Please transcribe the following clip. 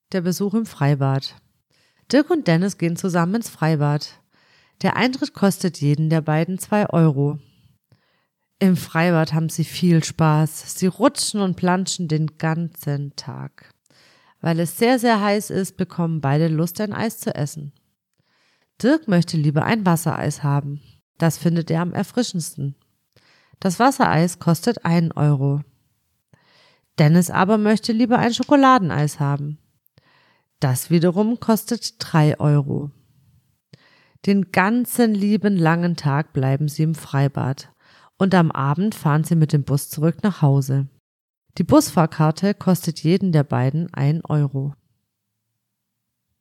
Der Besuch im Freibad. Dirk und Dennis gehen zusammen ins Freibad. Der Eintritt kostet jeden der beiden 2 Euro. Im Freibad haben sie viel Spaß. Sie rutschen und planschen den ganzen Tag. Weil es sehr, sehr heiß ist, bekommen beide Lust, ein Eis zu essen. Dirk möchte lieber ein Wassereis haben. Das findet er am erfrischendsten. Das Wassereis kostet 1 Euro. Dennis aber möchte lieber ein Schokoladeneis haben. Das wiederum kostet 3 Euro. Den ganzen lieben langen Tag bleiben sie im Freibad und am Abend fahren sie mit dem Bus zurück nach Hause. Die Busfahrkarte kostet jeden der beiden 1 Euro.